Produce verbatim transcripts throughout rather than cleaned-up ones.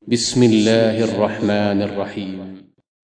بسم الله الرحمن الرحيم.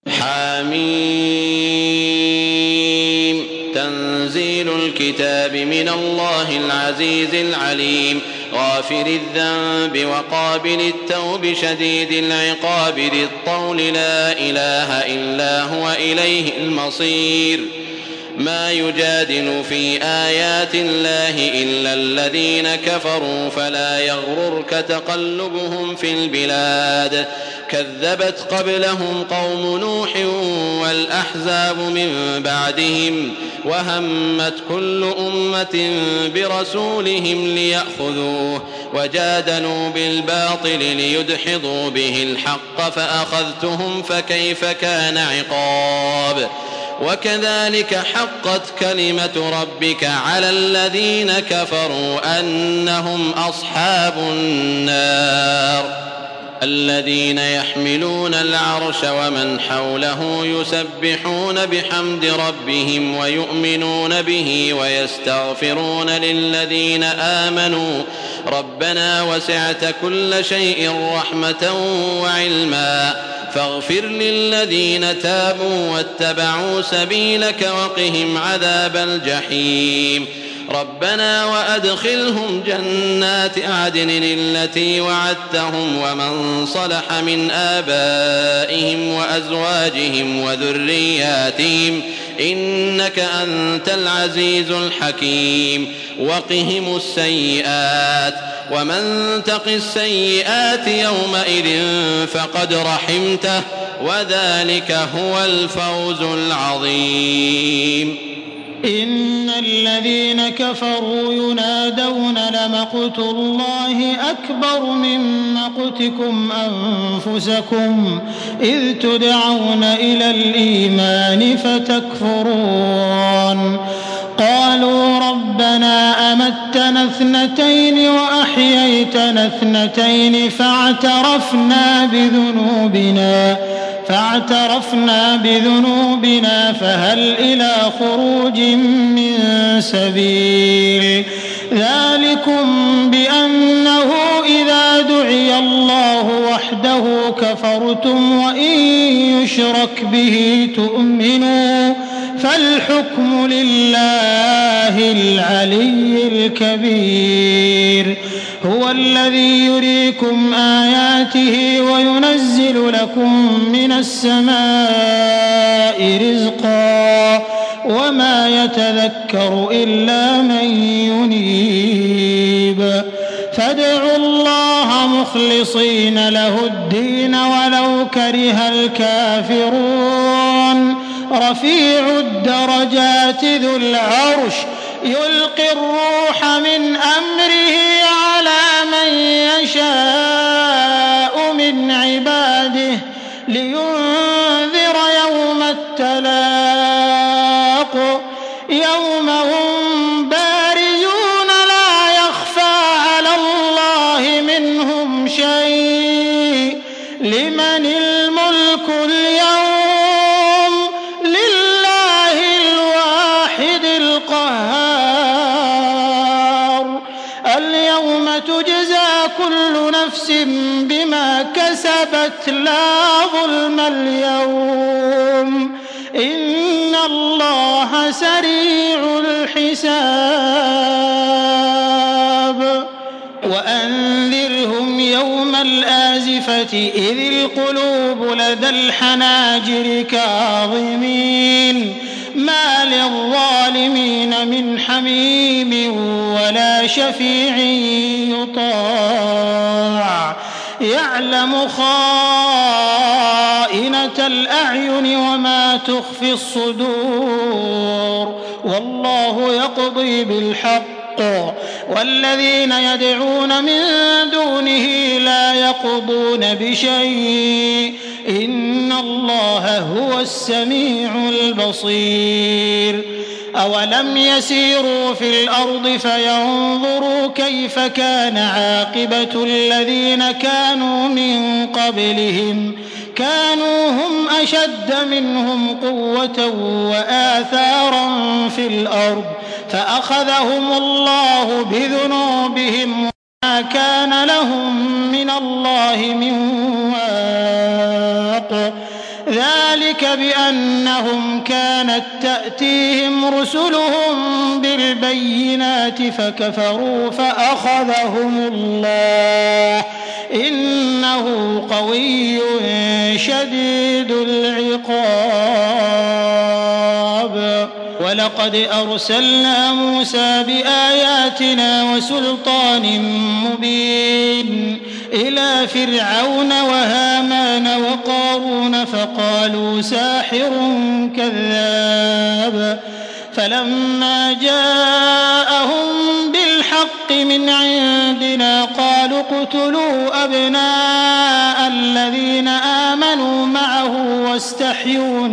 حميم. تنزيل الكتاب من الله العزيز العليم، غافر الذنب وقابل التوب شديد العقاب ذي الطول، لا إله إلا هو إليه المصير. ما يجادل في آيات الله إلا الذين كفروا، فلا يغررك تقلبهم في البلاد. كذبت قبلهم قوم نوح والأحزاب من بعدهم، وهمت كل أمة برسولهم ليأخذوه، وجادلوا بالباطل ليدحضوا به الحق، فأخذتهم فكيف كان عقاب. وكذلك حقت كلمة ربك على الذين كفروا أنهم أصحاب النار. الذين يحملون العرش ومن حوله يسبحون بحمد ربهم ويؤمنون به ويستغفرون للذين آمنوا ربنا وسعت كل شيء رحمة وعلما، فاغفر للذين تابوا واتبعوا سبيلك وقهم عذاب الجحيم. ربنا وأدخلهم جنات عدن التي وعدتهم ومن صلح من آبائهم وأزواجهم وذرياتهم إنك أنت العزيز الحكيم. وقهم السيئات، ومن تق السيئات يومئذ فقد رحمته، وذلك هو الفوز العظيم. إن الذين كفروا ينادون لمقت الله أكبر من مقتكم أنفسكم إذ تدعون إلى الإيمان فتكفرون. قالوا ربنا أمتنا اثنتين وأحييتنا اثنتين فاعترفنا بذنوبنا فاعترفنا بذنوبنا فهل إلى خروج من سبيل. ذلكم بأنه إذا دعي الله وحده كفرتم وإن يشرك به تؤمنوا، فالحكم لله العلي الكبير. هو الذي يريكم آياته وينزل لكم من السماء رزقا، وما يتذكر إلا من ينيب. فادعوا الله مخلصين له الدين ولو كره الكافرون. رفيع الدرجات ذو العرش يلقي الروح من أمره على من يشاء من عباده لينذر يوم التلاق، يوم هم بارزون لا يخفى على الله منهم شيء. لمن الملك اليوم؟ لله الواحد القهار. اليوم تجزى كل نفس بما كسبت لا ظلم اليوم، إن الله سريع الحساب. وأنذرهم يوم الآزفة إذ القلوب لدى الحناجر كاظمين، ما للظالمين من حميم ولا شفيع يطاع. يعلم خائنة الأعين وما تخفي الصدور، والله يقضي بالحق والذين يدعون من دونه لا يقضون بشيء، إن الله هو السميع البصير. أولم يسيروا في الأرض فينظروا كيف كان عاقبة الذين كانوا من قبلهم، كانوا هم أشد منهم قوة وآثارا في الأرض، فأخذهم الله بذنوبهم وما كان لهم من الله من ذلك بأنهم كانت تأتيهم رسلهم بالبينات فكفروا فأخذهم الله إنه قوي شديد العقاب. ولقد أرسلنا موسى بآياتنا وسلطان مبين إلى فرعون وهامان وقارون فقالوا ساحر كذاب فلما جاءهم بالحق من عندنا قالوا اقتلوا أبناء الذين آمنوا معه واستحيوا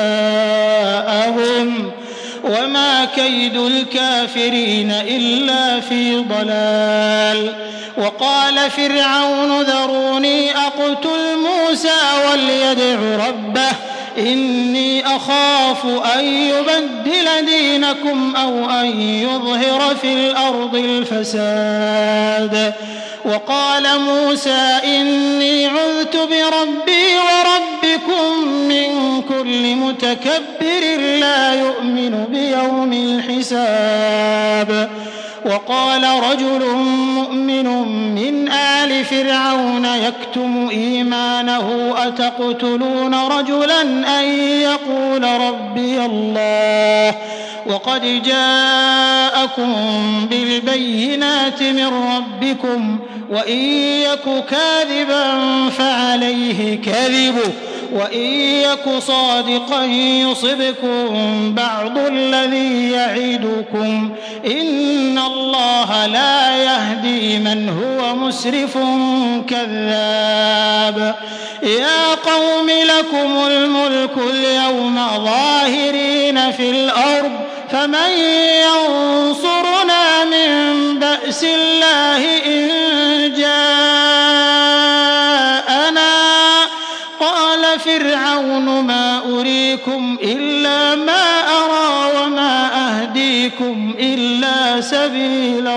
نساءهم وما كيد الكافرين إلا في ضلال. وقال فرعون ذروني أقتل موسى وليدع ربه إني أخاف أن يبدل دينكم أو أن يظهر في الأرض الفساد. وقال موسى إني عذت بربي وربكم من كل متكبر لا يؤمن بيوم الحساب. وقال رجل مؤمن من آل فرعون يكتم إيمانه أتقتلون رجلا أن يقول ربي الله وقد جاءكم بالبينات من ربكم وإن يك كاذبا فعليه كذبه وإن يك صادقا يصبكم بعض الذي يعدكم إن الله لا يهدي من هو مسرف كذاب. يا قوم لكم الملك اليوم ظاهرين في الأرض فمن ينصرنا من بأس الله إن جاءنا. قال فرعون ما أريكم إلا ما أرى وما أهديكم إلا سبيل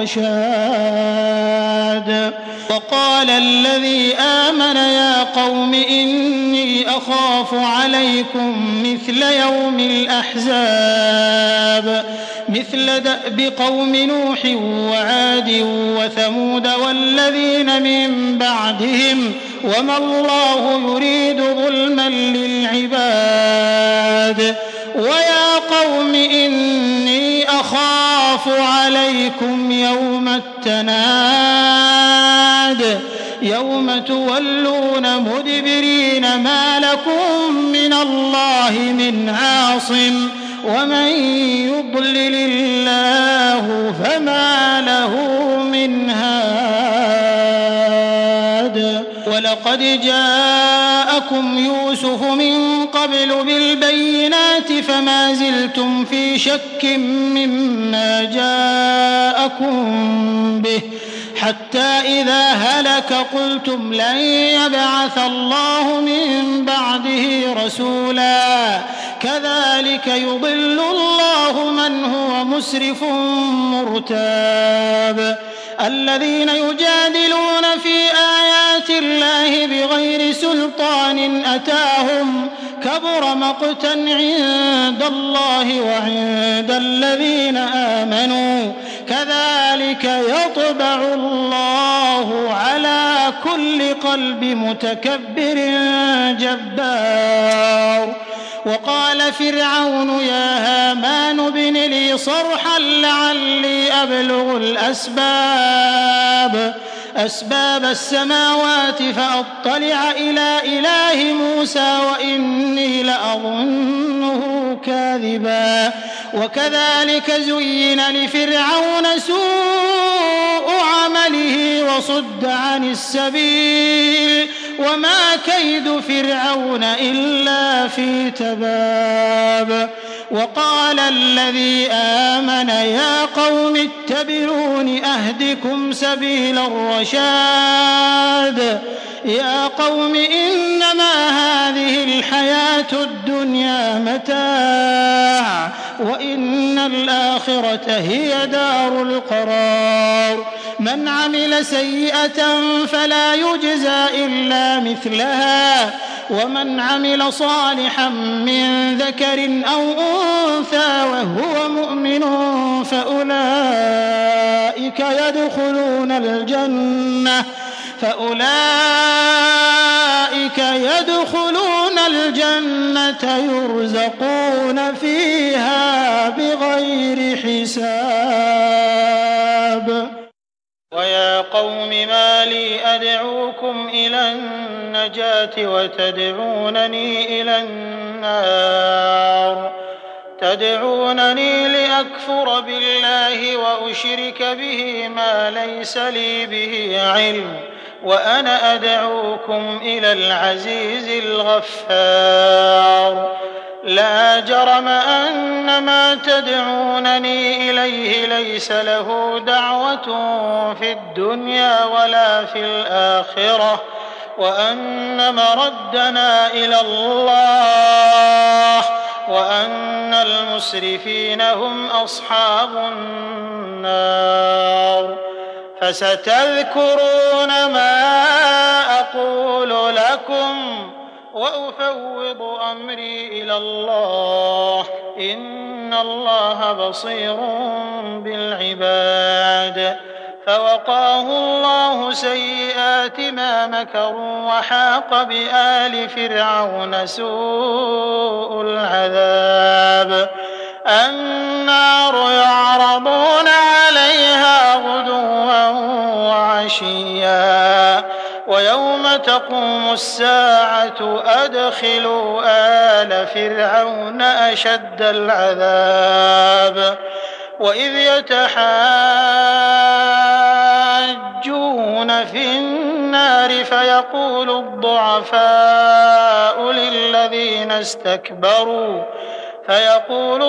الرشاد. وقال الذي آمن يا قوم إني أخاف عليكم مثل يوم الأحزاب مثل دأب قوم نوح وعاد وثمود والذين من بعدهم وما الله يريد ظلما للعباد. ويا قوم إني أخاف عليكم يوم التناد يوم تولون مدبرين ما لكم من الله من عاصم ومن يضلل الله فما له من هاد. ولقد جاءكم يوسف من قبل بالبينات فما زلتم في شك مما جاءكم به حتى إذا هلك قلتم لن يبعث الله من بعده رسولا كذلك يضل الله من هو مسرف مرتاب. الذين يجادلون في آيات الله بغير سلطان أتاهم كبر مقتا عند الله وعند الذين آمنوا كذلك يطبع الله على كل قلب متكبر جبار. وقال فرعون يا هامان ابن لي صرحا لعلي أبلغ الأسباب أسباب السماوات فأطلع إلى إله موسى وإني لأظنه كاذبا. وكذلك زين لفرعون سوء عمله وصد عن السبيل وما كيد فرعون إلا في تباب. وقال الذي آمن يا قوم اتبعون أهدكم سبيل الرشاد. يا قوم إنما هذه الحياة الدنيا متاع وإن الآخرة هي دار القرار. من عمل سيئة فلا يجزى إلا مثلها ومن عمل صالحا من ذكر أو أنثى وهو مؤمن فأولئك يدخلون الجنة فأولئك يدخلون الجنة يرزقون فيها بغير حساب. ويا قوم ما لي أدعوكم إلى النجاة وتدعونني إلى النار تدعونني لأكفر بالله وأشرك به ما ليس لي به علم وأنا أدعوكم إلى العزيز الغفار. لا جرم أن ما تدعونني إليه ليس له دعوة في الدنيا ولا في الآخرة وأن مردنا إلى الله وأن المسرفين هم أصحاب النار. فستذكرون ما أقول لكم وأفوض أمري إلى الله إن الله بصير بالعباد. فوقاه الله سيئات ما مكروا وحاق بآل فرعون سوء العذاب. النار يعرضون عليها غدوا وعشيا ويوم تقوم الساعة أدخلوا آل فرعون أشد العذاب. وإذ يتحاجون في النار فيقول الضعفاء للذين استكبروا فيقول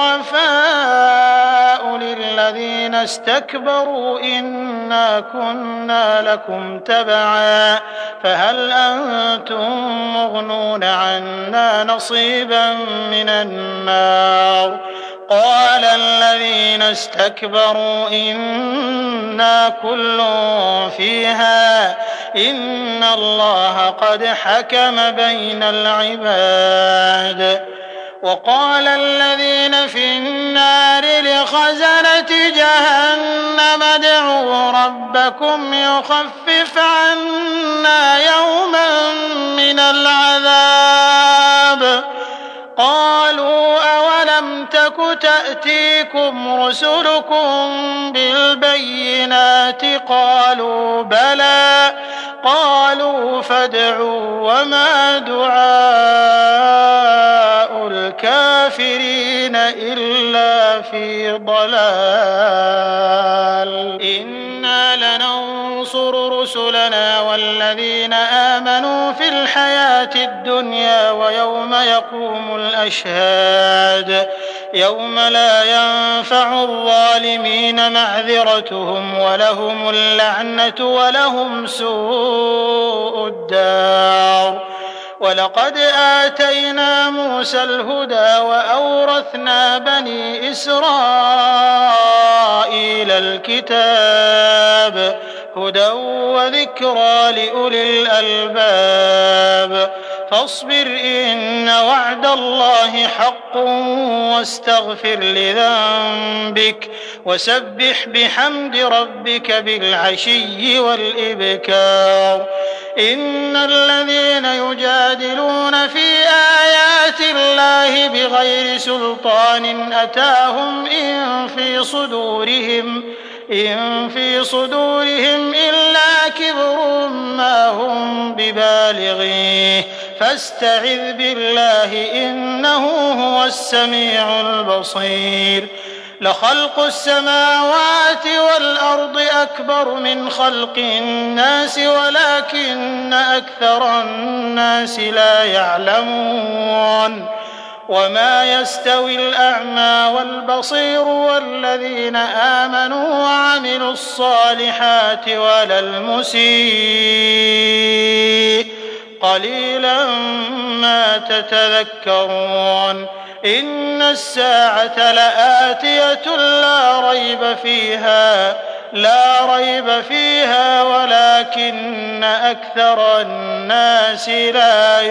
الضعفاء للذين استكبروا إنا كنا لكم تبعا فهل أنتم مغنون عنا نصيبا من النار. قال الذين استكبروا إنا كل فيها إن الله قد حكم بين العباد. وقال الذين في النار لخزنة جهنم ادعوا ربكم يخفف عنا يوما من العذاب. قالوا أولم تك تأتيكم رسلكم بالبينات قالوا بلى قالوا فادعوا وما دعاء الكافرين إلا في ضلال. إنا لننصر رسلنا والذين آمنوا في الحياة الدنيا ويوم يقوم الأشهاد يوم لا ينفع الظالمين معذرتهم ولهم اللعنة ولهم سوء الدار. ولقد آتينا موسى الهدى وأورثنا بني إسرائيل الكتاب هدى وذكرى لأولي الألباب. فاصبر إن وعد الله حق واستغفر لذنبك وسبح بحمد ربك بالعشي والإبكار. إن الذين يجادلون في آيات الله بغير سلطان أتاهم إن في صدورهم إن في صدورهم إلا كبر ما هم ببالغيه فاستعذ بالله إنه هو السميع البصير. لخلق السماوات والأرض أكبر من خلق الناس ولكن أكثر الناس لا يعلمون. وما يستوي الأعمى والبصير والذين آمنوا وعملوا الصالحات ولا المسيء قليلا ما تتذكرون. إن الساعة لآتية لا ريب فيها لا ريب فيها ولكن أكثر الناس لا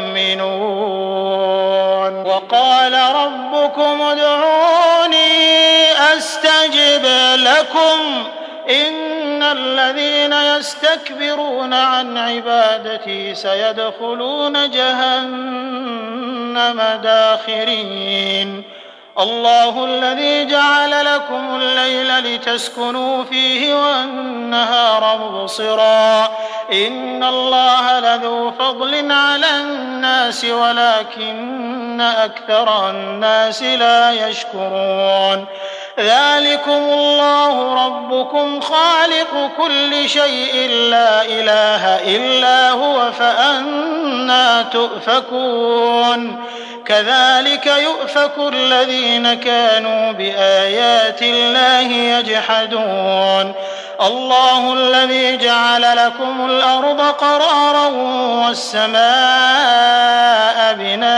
يؤمنون. وقال ربكم ادعوني أستجب لكم إن الذين يستكبرون عن عبادتي سيدخلون جهنم داخرين. الله الذي جعل لكم الليل لتسكنوا فيه والنهار مبصرا إن الله لذو فضل على الناس ولكن أكثر الناس لا يشكرون. ذلكم الله ربكم خالق كل شيء لا إله إلا هو فأنى تؤفكون. كذلك يؤفك الذين كانوا بآيات الله يجحدون. الله الذي جعل لكم الأرض قرارا والسماء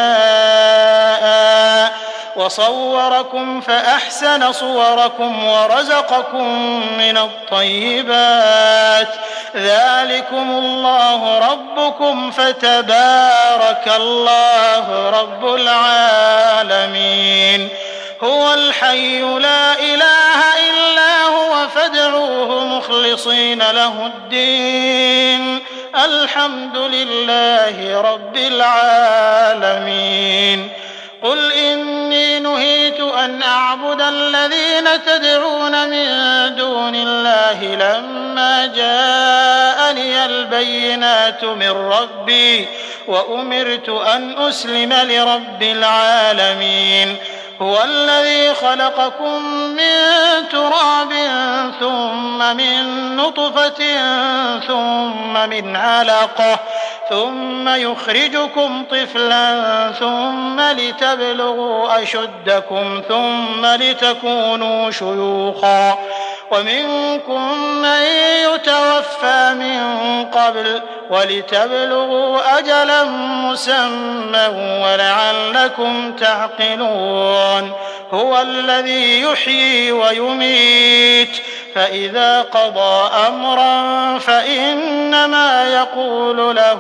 بناء وصوركم فأحسن صوركم ورزقكم من الطيبات. ذلكم الله ربكم فتبارك الله رب العالمين. هو الحي لا إله إلا هو فادعوه مخلصين له الدين الحمد لله رب العالمين. قل إني نهيت أن أعبد الذين تدعون من دون الله لما جاءني البينات من ربي وأمرت أن أسلم لرب العالمين. هو الذي خلقكم من تراب ثم من نطفة ثم من علقة ثم يخرجكم طفلا ثم لتبلغوا أشدكم ثم لتكونوا شيوخا ومنكم من يتوفى من قبل ولتبلغوا أجلا مسمى ولعلكم تعقلون. هو الذي يحيي ويميت فإذا قضى أمرا فإنما يقول له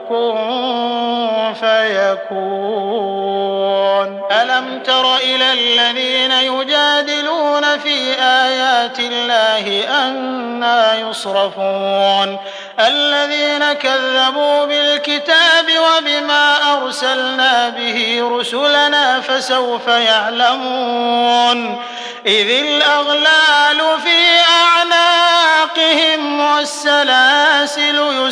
كن فيكون. ألم تر إلى الذين يجادلون في آيات الله أنى يصرفون الذين كذبوا بالكتاب وبما أرسلنا به رسلنا فسوف يعلمون. إذ الأغلال في أعناقهم والسلاسل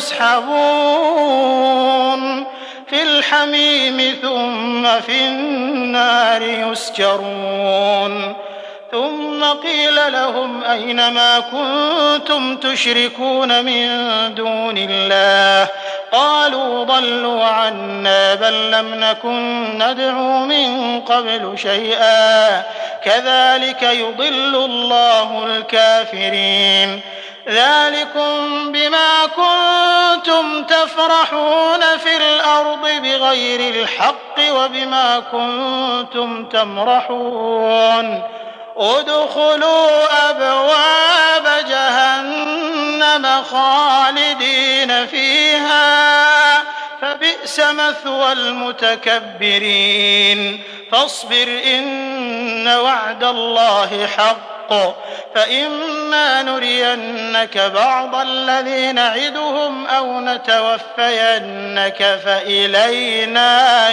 يسحبون في الحميم ثم في النار يسجرون. ثم قيل لهم أين ما كنتم تشركون من دون الله قالوا ضلوا عنا بل لم نكن ندعو من قبل شيئا كذلك يضل الله الكافرين. ذلكم بما كنتم تفرحون في الأرض بغير الحق وبما كنتم تمرحون. ادخلوا أبواب جهنم خالدين فيها فبئس مثوى المتكبرين. فاصبر إن وعد الله حق فإما نرينك بعض الذي نعدهم أو نتوفينك فإلينا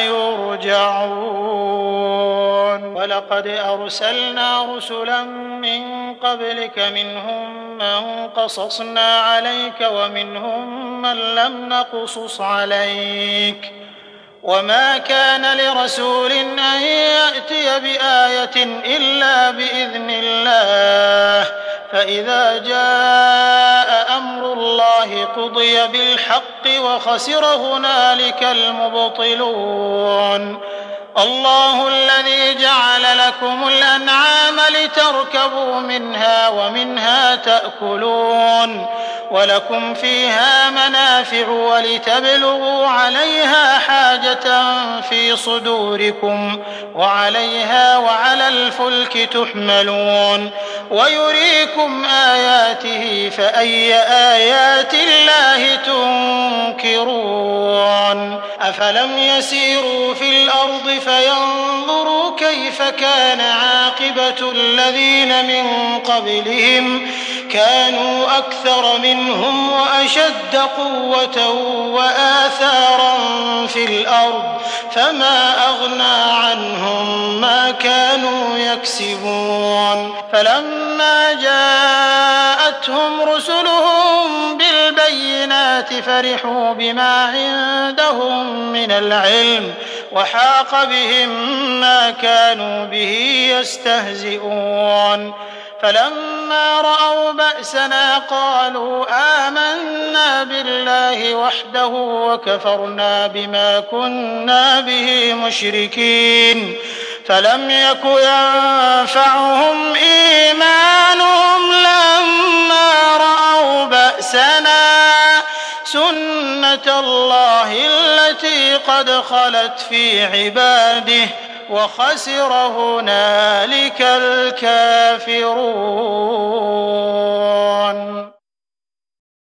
يرجعون. ولقد أرسلنا رسلا من قبلك منهم من قصصنا عليك ومنهم من لم نقصص عليك وما كان لرسول أن يأتي بآية إلا بإذن الله فإذا جاء أمر الله قضي بالحق وخسر هنالك المبطلون. الله الذي جعل لكم الأنعام لتركبوا منها ومنها تأكلون ولكم فيها منافع ولتبلغوا عليها حاجة في صدوركم وعليها وعلى الفلك تحملون ويريكم آياته فأي آيات الله تنكرون أفلم يسيروا في الأرض فينظروا كيف كان عاقبة الذين من قبلهم كانوا أكثر منهم وأشد قوة وآثارا في الأرض فما أغنى عنهم ما كانوا يكسبون فلما جاءتهم رسلهم بالبينات فرحوا بما عندهم من العلم وحاق بهم ما كانوا به يستهزئون فلما رأوا بأسنا قالوا آمنا بالله وحده وكفرنا بما كنا به مشركين فلم يك ينفعهم إيمانهم لما رأوا بأسنا سنة الله التي قد خلت في عباده وخسر هنالك الكافرون.